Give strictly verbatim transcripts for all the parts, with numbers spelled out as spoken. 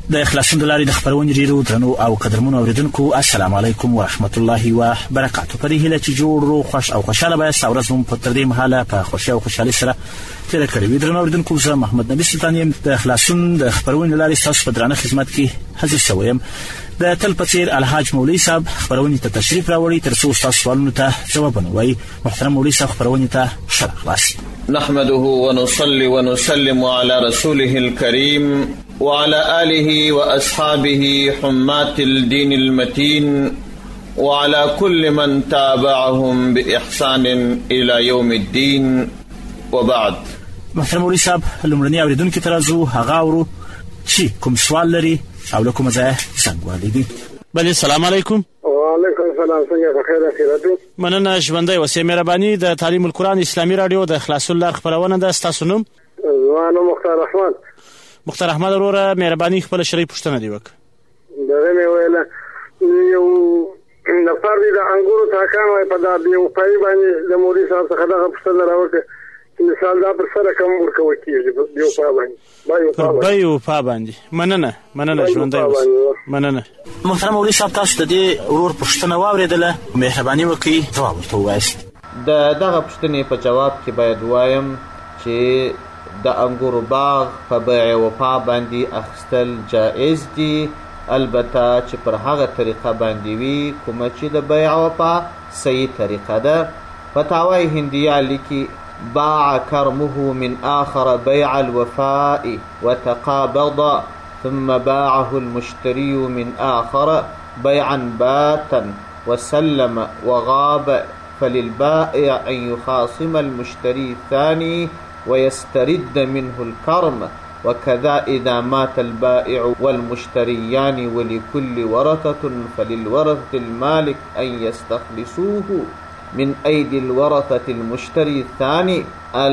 د اخلاصون د لارې د خپرونې ډیرو درنو او قدرمنو اوریدونکو السلام علیکم ورحمت الله وبرکاته. په دې هیله چې جوړ رو خوش او خوشاله بایاست او ورځ مو په تر دې مهاله په خوښۍ او خوشحالۍ سره تېره کړې وي. درنو اوریدونکو زه محمد نبي سلطان یم د اخلاصون د خپرونې له لارې ستاسو په درانه خدمت کې حاضر شوی یم. د تل په څېر الحاج مولوي صاحب خپرونې ته تشریف راوړي تر څو ستاسو سوالونو ته ځوابونه ووایي. محترم مولوي صاحب خپرونې ته ښه راغلاست. نحمده ونصلي ونسلم على رسوله الكريم وعلى آله وأصحابه حمات الدين المتين وعلى كل من تابعهم بإحسان إلى يوم الدين وبعد. محترم مولوي صاحب لومړني اوریدونکو ته راځو هغه اورو چې کوم سوال لري او له کومه ځایه څنګه والی دي. بله السلام علیکم. وعلیکم السلام. څنګه بخیر اخیراتو؟ مننه ژوندی اوسې. مهرباني د تعلیم القرآن اسلامي رادیو د اخلاصون لار خپرونه ده. ستاسو نوم؟ زما نوم مختار احمد. مختار احمد وروره مهرباني خپله شرعي پوښتنه دې وکړه. دغه مې ویله یو نفر دی د انګورو تاکان وایي په دا یو پای باندې د مولوي صاحب څخه دغه پوښتنه راوکړه چې مثال دا پر سره کم ورکول کېږي یو پا باندې پر یو پا باندې. مننه مننه ژوندی اوسه. مننه. محترم مولوي صاحب تاسو د دې ورور پوښتنه واورېدله، مهرباني وکړئ ځواب ورته ووایاست. د دغه پوښتنې په جواب کې باید وایم چې د انګورو باغ په بیع وفا باندې اخیستل جائز دي، البته چې پر هغه طریقه باندې وي کومه چې د بیع وفا صحیح طریقه ده. فتاوی هندیه لیکي باع كرمه من آخر بيع الوفاء وتقابض ثم باعه المشتري من آخر بيعا باتا وسلم وغاب فللبائع أن يخاصم المشتري الثاني ويسترد منه الكرم. وكذا إذا مات البائع والمشتريان ولكل ورثة فللورثة المالك أن يستخلصوه من أيدي الورثة المشتري الثاني.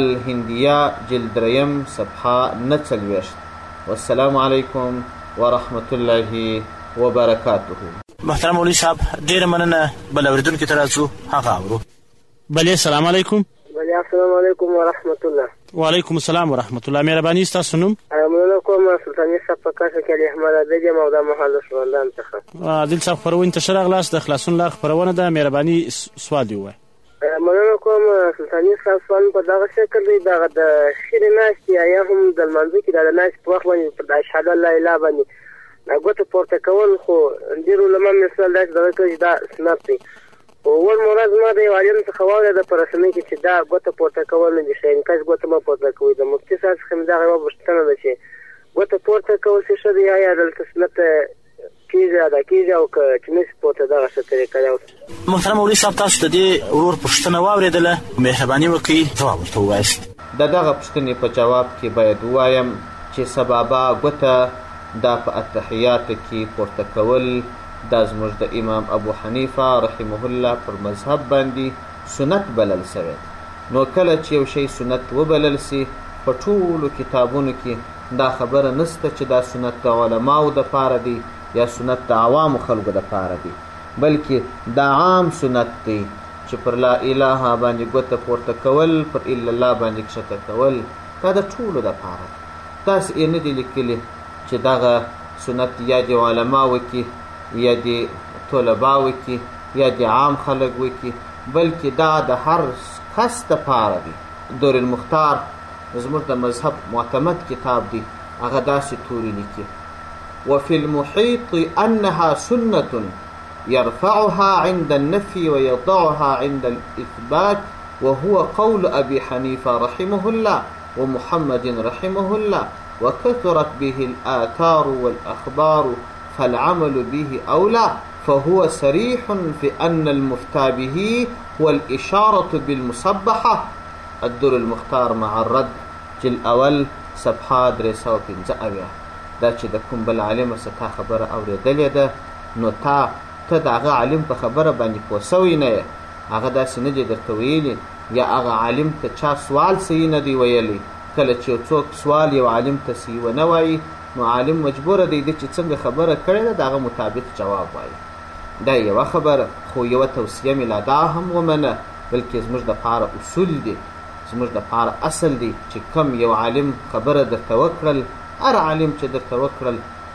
الهندية جلد ريم صفحة نتسلوشت. والسلام عليكم ورحمة الله وبركاته. محترم مولوي صاحب ډېره مننه. بل اوریدونکي ته راځو هغه اورو. بلې السلام علیکم. بلې السلام علیکم ورحمة الله. وعلیکم السلام ورحمة الله. مهرباني ستاسو نوم؟ مننه کوم سلطاني صاحب په کاسه کې احمد عادل یم او دا مهال شوندان څخه. عادل صاحب خپرونې ته ښه راغلاست. د خلاصون لار خپرونه ده. مهرباني سوال دې ووایه. مننه کوم سلطاني صاحب. سوال په دغه شکل دی دغه د خیرې ناستې یا هم د لمانځه کې د ناستې په وخت باندې په اشهد ان لا اله باندې ګوته پورته کول خو ډېر علما مثال داسې دغه کوي چې دا سنت دی. اول مراد ما د یو عالم څخه واورېده په رسنۍ کې چې دا ګوته پورته کول نه دي ښه، انکاش ګوته مه پورته کوئ. د مفتي صاحب څخه مې دغه یوه پوښتنه ده چې ګوته پورته کول څه ښه دی یا دلته سنت کېږي ادا کېږي او که چې نشي پورته دغه ښه طریقه ده. محترم مولوي صاحب تاسو د دې ورور پوښتنه واورېدله، مهرباني وکړئ ځواب ورته ووایاست. د دغه پوښتنې په جواب کې باید ووایم چې سبابه ګوته دا په اتحیاتو کې پورته کول دا زموږ د امام ابو حنیفه رحمه الله پر مذهب باندې سنت بلل شوی. نو کله چې یو شی سنت وبلل سي په ټولو کتابونو کې دا خبره نسته چې دا سنت د علماو دپاره دی یا سنت د عوامو خلکو دپاره دی، بلکې دا عام سنت دی چې پر لا اله باندې ګوته پورته کول، پر الا الله باندې کښته کول، دا د ټولو دپاره. تاسې یې نه دي لیکلي چې دغه سنت یا د علماو کې یا د طلباو کې یا د عام خلک وکي، بلکې دا د هر کس دپاره دی. دور المختار زموږ د مذهب معتمد کتاب دی، هغه داسې توري لیکي وفي المحيط أنها سنة يرفعها عند النفي ويضعها عند الإثبات، وهو قول أبي حنيفة رحمه الله ومحمد رحمه الله، وكثرت به الآثار والأخبار فالعمل به أولى، فهو صريح في أن المفتى به هو الإشارة بالمصبحة. الدر المختار مع الرد جل أول صفحة درسة وپنځه اویا. دا چې د کوم بل عالم څخه تا خبره اورېدلې ده نو تا ته د هغه عالم په خبره باندې پوه سوی نه یې، هغه داسې نه دی درته ویلي، یا هغه عالم ته چا سوال صحیح نه دی ویلی. کله چې یو څوک سوال یو عالم ته صحیح ونه وایي نو عالم مجبوره دی چې څنګه خبره کړې ده د هغه مطابق جواب وایي. دا یوه خبره. خو یوه توصیه مې لا دا هم ومنه، بلکې زموږ دپاره اصول دي، زموږ دپاره اصل دی چې کم یو عالم خبره درته وکړل، هر عالم چې درته وکړل چې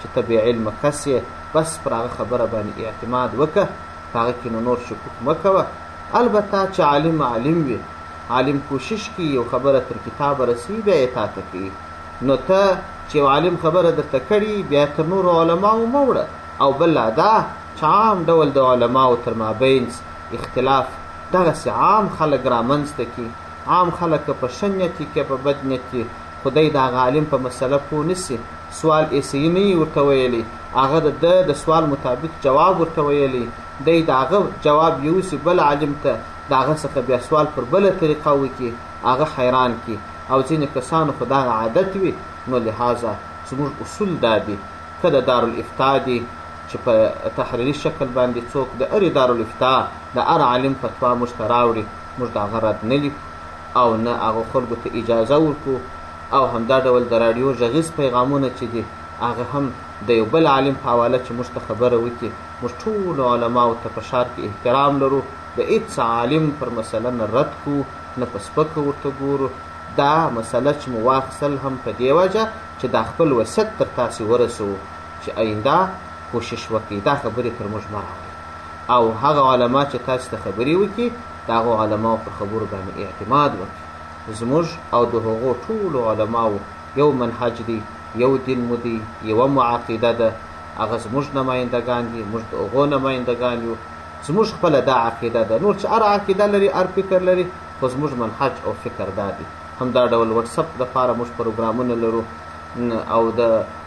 چې ته بې علمه کس یې، بس پر هغه خبره باندې اعتماد وکړه، په هغه کې نو نور شکوک مه کوه. البته چې عالم عالم وي، عالم کوشش کوي یو خبره تر کتابه رسي بیا یې تا ته کوي. نو ته چې یو عالم خبره درته کړي بیا تر نورو علماو مه وړه. او بله دا چې عام ډول د علماو تر مابین اختلاف دغسې عام خلک رامنځته کړي. عام خلک که په ښه نیت وي که په بد نیت وي، خدای د هغه عالم په مسله پوه نسي. سوال ایسهی نه یي ورته ویلی، هغه د ده د سوال مطابق جواب ورته ویلی، دی د هغه جواب یوسي بل عالم ته، د هغه څخه بیا سوال پر بله طریقه وکړي، هغه حیران کړي. او ځینې کسانو خو دغه عادت وي. نو لحاظه زموږ اصول دا دي، که د دارالافتا دي چې په تحریري شکل باندې څوک د هرې دارالافتا د هر عالم فتوا موږ ته راوړي، موږ د هغه رد نه لیکو او نه هغه خلکو ته اجازه ورکو. او همدا ډول د راډیو غږیز پیغامونه چې دي هغه هم د یو بل عالم په حواله چې موږ ته خبره وکړي. موږ ټولو علماو ته په ښار کې احترام لرو، د هېڅ عالم پر مسله نه رد کو، نه په سپکه ورته ګورو. دا مسله چې مو واخیستل هم په دې وجه چې دا خپل وصیت تر تاسې ورسوو چې آینده کوشش وکړئ دا خبرې تر موږ مه راوړئ. او هغه علما چې تاسې ته خبرې وکړي د هغو علماو پر خبرو باندې اعتماد وکړي. زموږ او د هغو ټولو علماو یو منهج دی، یو دین مو دی، یوه مو عقیده ده. هغه زموږ نمایندګان دي، موږ د هغو نمایندګان یو. زموږ خپله دا عقیده ده. نور چې هر عقیده لري، هر فکر لري، خو زموږ منهج او فکر دا دی. همدا ډول وټسپ دپاره موږ پروګرامونه لرو او د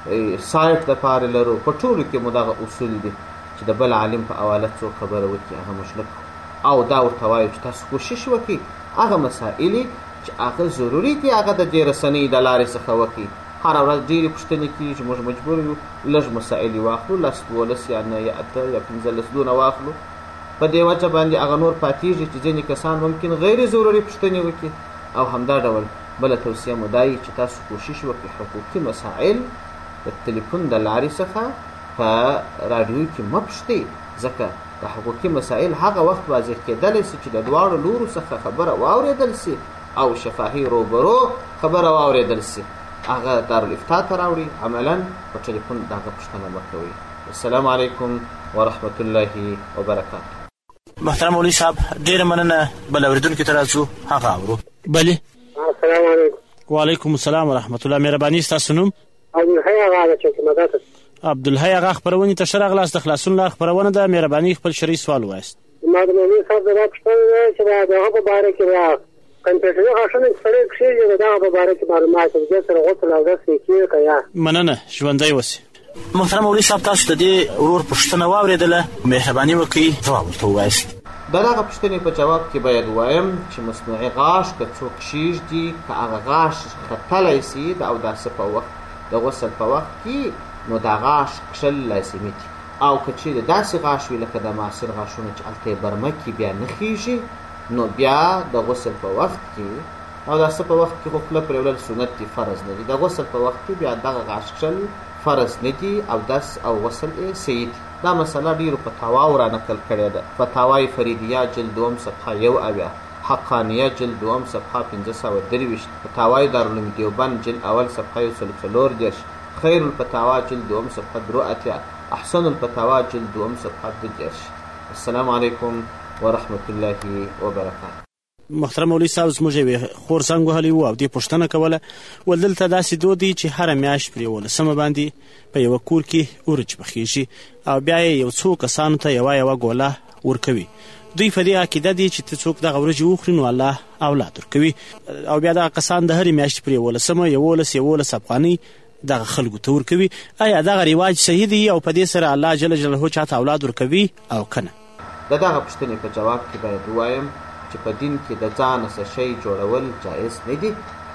سایټ دپاره لرو. په ټولو کې مو دغه اصول دي چې د بل عالم په حواله څوک خبره وکړي هغه موږ نه کوو. او دا ورته وایو چې تاسو کوشش وکړئ هغه مسایلې چې هغه ضروري دي هغه د دې رسنۍ د لارې څخه وکړي. هره ورځ ډېرې پوښتنې کېږي چې موږ مجبور یو لږ مسایل یې واخلو، لس دولس یا نه یا اته یا پنځلس دونه واخلو. په دې وجه باندې هغه نور پاتېږي چې ځینې کسان ممکن غیر ضروري پوښتنې وکړي. او همدا ډول بله توصیه مو دا چې تاسو کوشش وکړئ حقوقي مسایل د تلیفون د لارې څخه په راډیو کې مه پوښتئ، ځکه د حقوقي مسایل هغه وخت واضح کېدلی سي چې د دواړو لورو څخه خبره واورېدل سي او شفاهي روبرو خبره واورېدل سي. هغه دارالافتا ته راوړي، عملا په ټلیفون د هغه پوښتنه مه کوئ. السلام علیکم ورحمة الله وبرکاته. محترم مولوي صاحب ډېره مننه. بل اورېدونکي ته راځو، هغه اورو. بلې. السلام علیکم. وعلیکم السلام ورحمة الله. مهرباني ستاسو نوم؟ عبدالحی آغا د چوکیمدات. عبدالحی آغا خپرونې ته ښه راغلاست. د خلاصون لار خپرونه ده. مهرباني خپل شرعي سوال ووایاست. ما د مولوي صاحب دا پوښتنه ده چې د هغه په باره کې دا کمپیوټري غاښونه چې سړی کښېږي د دغه په باره کې معلومات د دې سره غسل اودس یې کېږي که یا؟ مننه، ژوندی اوسې. محترم مولوي صاحب تاسو د دې ورور پوښتنه واورېدله، مهرباني وکړئ ځواب ورته ووایاست. د دغه پوښتنې په جواب کې باید ووایم چې مصنوعي غاښ که څوک کښېږدي که هغه غاښ ختلی سي د اوداسه په وخت د غسل په وخت کې نو دا غاښ کښل لازمي دي. او که چیرې داسې غاښ وي لکه د معاصر غاښونه چې هلته یې برمه کې بیا نه خېږي نو بیا د غسل په وخت کې او داسې په وخت کې خو خوله پرېولل سنت دي، فرض نه دي. د غسل په وخت کې بیا دغه غاښ کښل فرض نه دي او دس او غسل یې صحیح دي. دا مسله ډېرو فتاواو را نقل کړې ده. فتاوای فریدیه جلد دوم صفحه یو اویا، حقانیه جلد دوم صفحه پنځه سوه درویشت، فتاوای دارالعلوم دیوبند جلد اول صفحه یو سل څلور دېرش، خیر الفتاوا جلد دوم صفحه درې اتیا، احسن الفتاوا جلد دوم صفحه دوه دېرش. السلام علیکم ورحمة الله وبرکاته. محترم مولوي صاحب زموږ یوې خور زنګ وهلی و او دې پوښتنه کوله، ول دلته داسې دود دی چې هره میاشت پر یولسمه باندې په یوه کور کې ورج پخېږي او بیا یې یو څو کسانو ته یوه یوه ګوله ورکوي. دوی په دې عقیده دي چې ته څوک دغه ورجې وخوري نو الله اولاد ورکوي او بیا دغه کسان د هرې میاشتې پر یولسمه یولس یولس افغانۍ دغه خلکو ته ورکوي. آیا دغه رواج صحیح دی او په دې سره الله جل جلاله چاته اولاد ورکوي او که نه؟ د دغه پوښتنې په جواب کې باید ووایم چې په دین کې د ځانه څه شی جوړول جایز نه دي.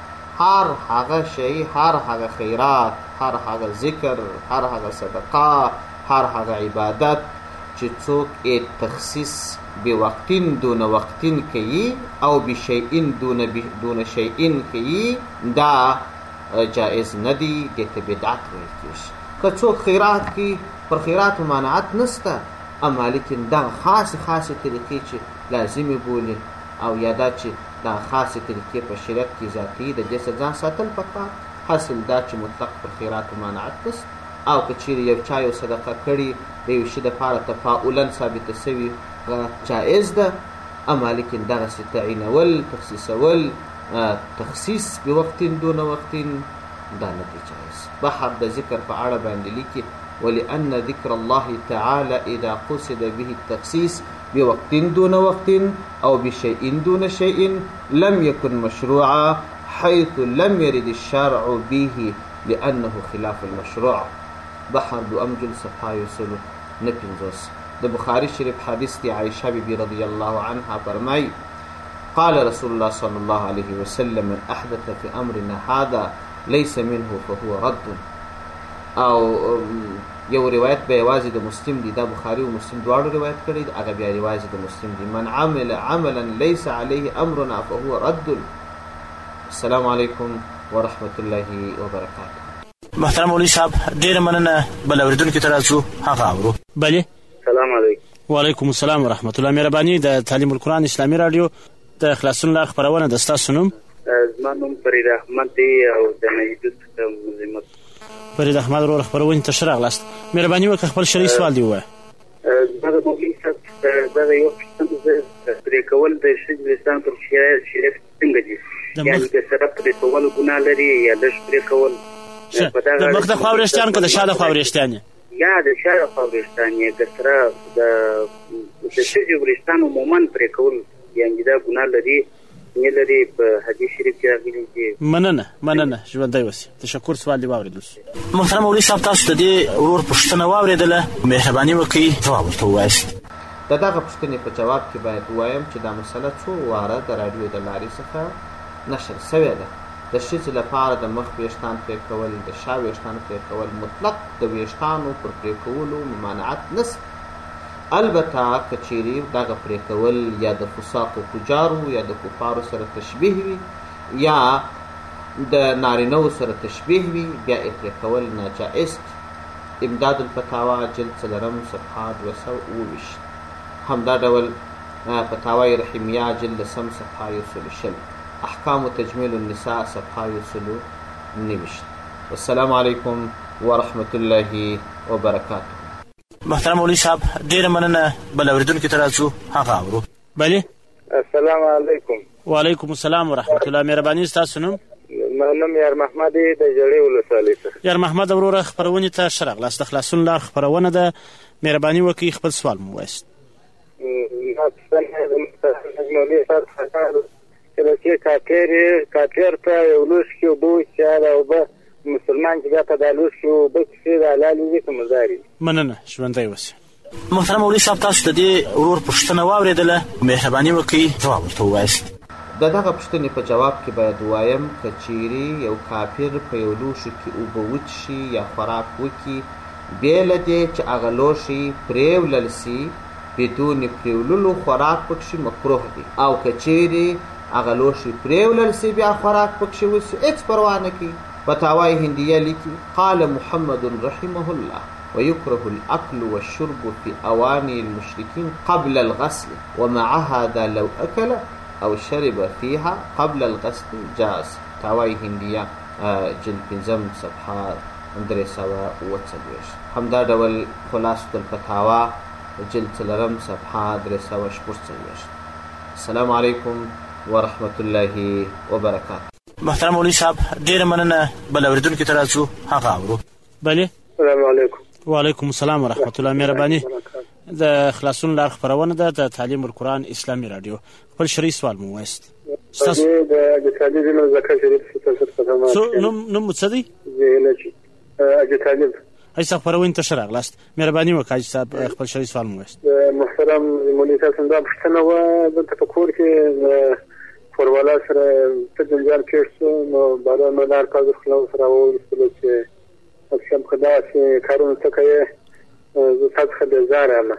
هر هغه شی، هر هغه خیرات، هر هغه ذکر، هر هغه صدقه، هر هغه عبادت چې څوک یې تخصیص بوقتین دون وقتین کوي او بشیئین دون دون شیئین کوي دا جایز نه دي، دې ته بدعت ویل کېږي. که څوک خیرات کوي پر خیرات ممانعت نشته، اما لیکن دا خاصې خاصې طریقې چې لازمي بولي او یا دا چې دا خاصې طریقې په شریعت کې ذاتي د دې څخه ځان ساتل پکار. حاصل دا چې مطلق پر خیرات ممانعت نشته او که چیرې یو چا یو صدقه کړي د یو شي دپاره تفاعلا ثابته سوي جایز ده، اما لیکن دغسې تعینول، تخصیصول، تخصیص بوقت دون وقت دا نه دی جایز. بحر د ذکر په اړه باندې لیکي ولأن ذکر الله تعالى إذا قصد به التخصيص بوقت دون وقت أو بشيء دون شيء لم يكن مشروعا حيث لم يرد الشرع به لأنه خلاف المشروع. بحر دو أمجل صفحة يسلو نپنځوس. د بخاري شریف حدیث دی عائشہ بی رضی الله عنها فرمای قال رسول الله صلی الله علیه وسلم من احدث في امرنا هذا ليس منه فهو رد. او یو روایت به یوازې د مسلم دی، دا بخاري او مسلم دواړو روایت کړی دی، هغه بیا یوازې د مسلم دی. من عمل عملا ليس عليه امرنا فهو رد. السلام علیکم ورحمة الله وبرکاته. محترم مولوي صاحب ډېره مننه. بل اورېدونکي ته راځو، هغه اورو. بلې. السلام علیکم. وعلیکم السلام ورحمة الله. مهرباني د تعلیم القرآن اسلامي رادیو د خلاصون لار خپرونه د ستاسو نوم؟ زما نوم فرید احمد دی او د نجدود مزمت. فرید احمد ورور خپرونې ته ښه راغلاست. مهرباني وکړه خپل شرعي سوال دې ووایه. زما د مولوي صاحب دغه یو پوښتنه پرې کول د ښځې د اسلام پر شریعت څنګه دي؟ یعنې د سره پرې کول ګناه لري یا لږ پرې کول؟ د مخ د خوا وریښتان که د شا د خوا وریښتان یا د شا د خوا وریښتان یې د سره د ښځې وریښتان عموما پرې کول یعنې دا ګناه لري نه لري؟ په حدیث شریف کې راغلي دي. مننه مننه ژوندی اوسې. تشکر. سوال دې واورېدل شو. محترم مولوي صاحب تاسو د دې ورور پوښتنه واورېدله، مهرباني وکړئ جواب ورته ووایاست. د دغه پوښتنې په جواب کې باید ووایم چې دا مسله څو واره د راډیو د لارې څخه نشر سوې ده. د ښځې لپاره د مخ ویښتان پرې کول، د شا ویښتان پرې کول مطلق د ویښتانو پر پرې کولو ممانعت نشته. البته که چیرې دغه پرې کول یا د فساق و فجارو یا د کفارو سره تشبیه وي یا د نارینهو سره تشبیه وي بیا یې پرې کول ناجایز. امداد الفتاوا جلد څلورم صفحه دوه سوه اووه ویشت. همدا ډول فتاوای رحیمیه جلد لسم صفحه یو سلو شل. احکام تجمیل النساء صفحه یو سلو نویشت. والسلام علیکم ورحمة الله وبرکاته. محترم مولوي صاحب ډېره مننه. بل اورېدونکي ته راځو، هغه اورو. بلې. السلام علیکم. وعلیکم السلام ورحمة الله. مهرباني ستاسو نوم؟ نوم یار محمد دی د ژړې ولسوالۍ څخه. یار محمد وروره خپرونې ته ښه راغلاست. د خلاصون لار خپرونه ده. مهرباني وکړئ خپل سوال مو ووایاست. ما پوښتنه د مولوي صاحب څخه کله چې کافر کافر ته یو لوښي اوبه وڅښي او اوبه مسلمان چې بیا ته دا لوښي اوبه څښي دا حلال دي که مردار دي؟ مننه ژوندی اوسې. محترم مولوي صاحب تاسو د دې ورور پوښتنه واورېدله، مهرباني وکړئ جواب ورته ووایاست. د دغه پوښتنې په جواب کې باید ووایم که چیرې یو کافر په یو لوښي کې اوبه وڅښي یا خوراک وکړي بې له دې چې هغه لوښي پرېولل سي بدون پرېوللو خوراک پکښې مکروه دی، او که چیرې هغه لوښي پرېولل سي بیا خوراک پکښې وسي هېڅ پروا نه کوي. فتاوای هندیه لیکي قال محمد رحمه الله ويكره الأكل والشرب في أواني المشركين قبل الغسل ومع هذا لو أكل أو شرب فيها قبل الغسل جاز. فتاوای هندیه جلد پنځم صفحه درې سوه اووه څلوېښت. همدا ډول خلاصة الفتاوا جلد څلورم صفحه درې سوه شپږ څلوېښت. السلام علیکم ورحمة الله وبرکاته. محترم مولوي صاحب ډېره مننه. بل اورېدونکي ته راځو، هغه اورو. بلې. السلام علیکم. وعلیکم السلام ورحمة الله. مهرباني د خلاصون لار خپرونه ده د تعلیم القرآن اسلامي رادیو. خپل شرعي سوال مو ووایاست. ستاسو د اجتهادي دینو زکات شریف ستاسو نوم نوم مو څه دی؟ زینچي اجتهادي. حاجي صاحب خپرونې ته ښه راغلاست. مهرباني وکړئ حاجي صاحب خپل شرعي سوال مو ووایاست. محترم مولوي صاحب څنګه پوښتنه وه دلته په کور کې فوروالا سره څه جنجال پېښ شو نو باران مې لار کاږه خلاص راوویستلو چې اکثر په داسې کارونو څه کوې زه تا څخه بېزاره یم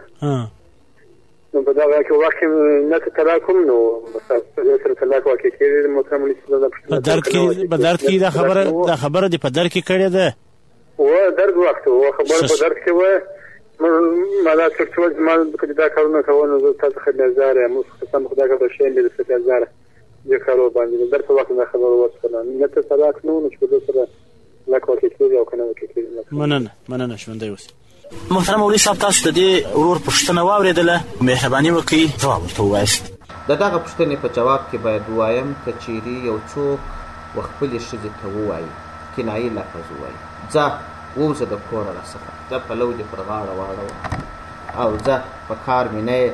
نو په دغه کې وخت کې نه ته طلاق هم نو زه سره طلاق واقع کېږي محترم مولوي صاحب دا په درد کې په درد کې دا خبره دا خبره دې په درد کې کړې ده؟ و درد وخت و خبره په درد کې وه ما دا څه څه ما که دا کارونه کوه نو زه تا څخه بېزاره یم اوس قسم خدا که به شی مې درڅخه بېزاره دې کارو باندې در په وخت دا خبره وڅښله نه ته طلاق نه و نو چې په ده سره لکه وکیل او کنه وکیل. مننه مننه ژوندی اوسئ. محترم مولوي صاحب تاسو د دې ورور پوښتنه واورېدله، مهرباني وکړئ ځواب ورته ووایاست. د دغه پوښتنې په جواب کې باید ووایم که چیرې یو څوک وخپلې ښځې ته ووایي، کنایي لفظ ووایي، ځه ووځه د کوره راڅخه، ځه پلو دې پر غاړه واړوه او ځه په کار مې نه یې،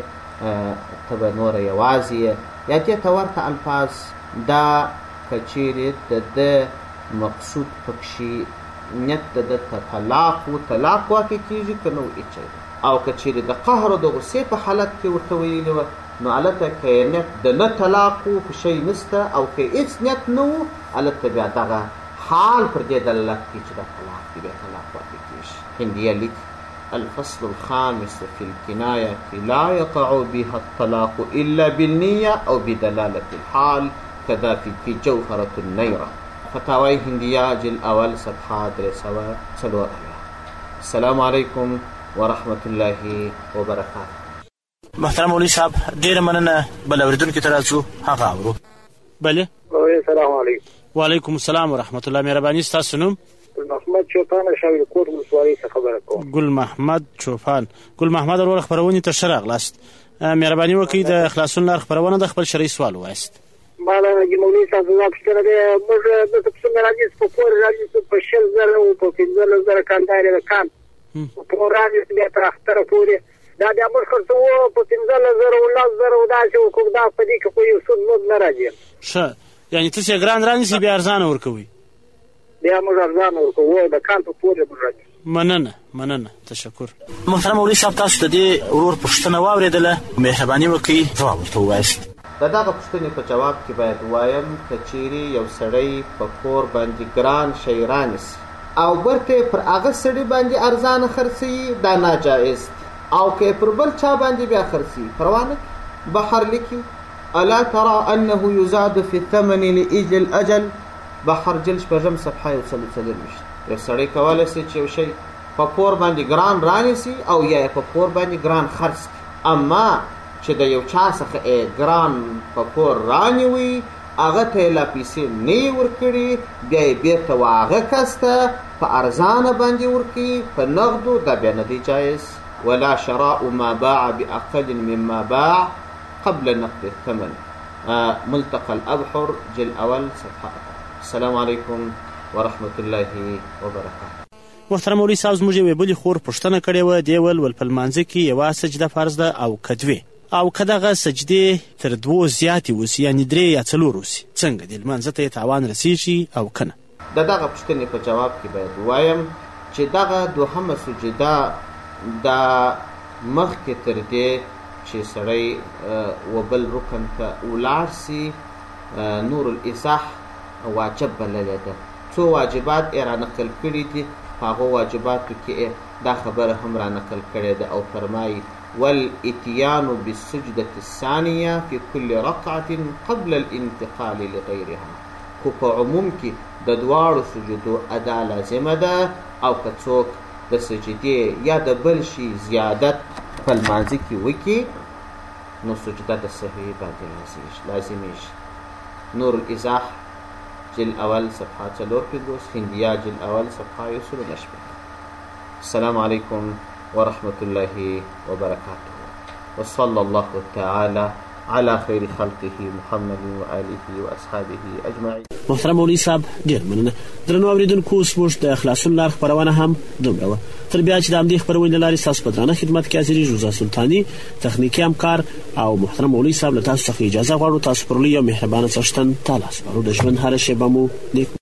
ته به نوره یوازې یې، یا دې ته ورته الفاظ، دا که چیرې د ده مقصود پکښې نیت د ده ته طلاق و، طلاق واقع کېږي که نه و هېڅ او که چیرې د قهر او د غصې په حالت کې ورته ویلي وه، نو هلته که یې نیت د نه طلاق و په شی نسته، او که هېڅ نیت نه و، هلته بیا دغه حال پر دې دلالت کوي چې دا طلاق دی، بیا طلاق واقع کېږي. هندیه لیکي الفصل الخامس في الكناية لا يقع بها الطلاق إلا بالنية أو بدلالة الحال، كذا في جوهرة النيرة. فتاوی هندیه جل اول صفحه درې سوه څلور اویا. السلام علیکم ورحمة الله وبرکاته. محترم مولوي صاحب ډېره مننه. بل اورېدونکي ته راځو، هغه اورو. بلې. السلام علیکم. وعلیکم السلام ورحمة الله. مهرباني ستاسو نوم؟ ګل محمد چوپان شاویل کوټ ولسوالۍ څخه خبره کوم. ګل محمد چوپان. ګل محمد ورور خپرونې ته ښه راغلاست. مهرباني وکړئ د خلاصون لار خپرونه د خپل شرعي سوال ووایاست. مالا جی مولوي صاحب زما پوښتنه ده، موږ دلته پسونه راځي په کور راځي په شل زره او په پنځلس زره کاندارې د کان په راځي بیا تر اختره پورې دا بیا موږ خرڅوو په پنځلس زره او لس زره او داسې وکړو، دا په دې کې خو یو سود مود نه راځي. ښه، یعنې تاسې یې ګران رانیسئ بیا ارزانه ورکوئ؟ بیا موږ ارزانه ورکوو، د کان په پورې موږ راځي. مننه مننه، تشکر. محترم مولوي صاحب تاسو د دې ورور پوښتنه واورېدله، مهرباني وکړئ ځواب ورته ووایاست. د دغه پوښتنې په جواب کې باید ووایم که چیرې یو سړی په کور باندې ګران شی رانیسي او برته پر هغه سړي باندې ارزانه خرڅوي، دا ناجایز دی. او که پر بل چا باندې بیا خرڅوي، پروا نه کوي. بحر لیکي الا ترى انه یزاد فی الثمن لاجل الاجل، بحر جل شپږم صفحه یو سل څلرویشت. یو سړی کولی شي چې یو شی په کور باندې ګران رانیسي او یا په کور باندې ګران خرڅ کړي، اما چې د یو چا څخه ګران په کور رانیوي، هغه ته یې لا پیسې نه یې ورکړي، بیا یې بېرته و هغه کس ته په ارزانه باندې ورکړي په نغدو، دا بیا نه دی جایز. ولا شراء ما باع بأقل مما باع قبل نقد الثمن. ملتقى الأبحر جل أول صفحة. السلام عليكم ورحمة الله وبركاته. محترم مولوي صاحب زموږ یوې بلې خور پوښتنه کړې وه، دې ویل ول په لمانځه کې یوه سجده فرض ده او که دوې، او که دغه سجدې تر دوو زیاتې اوسي، یعنې درې یا څلور اوسي، څنګه دې لمانځه ته یې تاوان رسېږي او که نه؟ د دغه پوښتنې په جواب کې باید ووایم چې دغه دوهمه سجده دا مخکې تر دې چې سړی و بل رکن ته ولاړ سي نور الازاح واجب بللی ده. څو واجبات یې رانقل کړي دي، په هغو واجباتو کې دا خبره هم رانقل کړې ده او فرمایي والاتيان بالسجدة الثانية في كل ركعة قبل الانتقال لغيرها. خو په عموم کې د دواړو سجدو ادا لازمه ده، او که څوک د سجدې یا د بل شي زیادت په لمانځه کې وکړي نو سجده د سهوي باندې لازمیږي. نور الازاح جل اول صفحه څلور پنځوس، هندیه جل اول صفحه یو سل و شپږ. السلام علیکم ورحمة الله وبركاته، وصلى الله تعالى على خير خلقه محمد وآله وأصحابه أجمعين. محترم مولوي صاحب ډېر مننه. درنو اورېدونکو زموږ د خلاصون لار خپرونه هم دومره وه. تر بیا چې د همدې خپرونې له لارې ستاسو په درانه خدمت کې حاضرېږي روزا سلطاني، تخنیکي همکار او محترم مولوي صاحب له تاسو څخه اجازه غواړو. تاسو پر لوی او مهربانه څښتن تعالی سپارو. د ژوند هره شېبه مو نیک